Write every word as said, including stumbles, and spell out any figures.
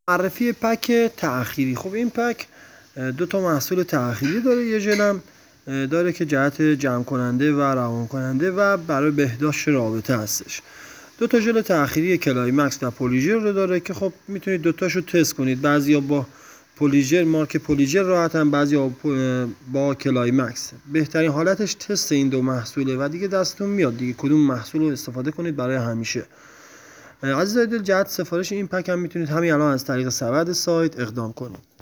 معرفی پک تأخیری. خب این پک دو تا محصول تأخیری داره، یه ژلم داره که جهت جمع کننده و روان کننده و برای بهداشت رابطه هستش. دو تا ژل تأخیری کلایمکس و پلیژر رو داره که خب میتونید دو تاشو تست کنید. بعضیا با پلیژر، مارک پلیژر راحتن، بعضیا با کلایمکس. بهترین حالتش تست این دو محصوله و دیگه دستتون میاد دیگه کدوم محصول رو استفاده کنید برای همیشه. عزیزای دل، جهت سفارش این پک هم میتونید همین الان از طریق سبد سایت اقدام کنید.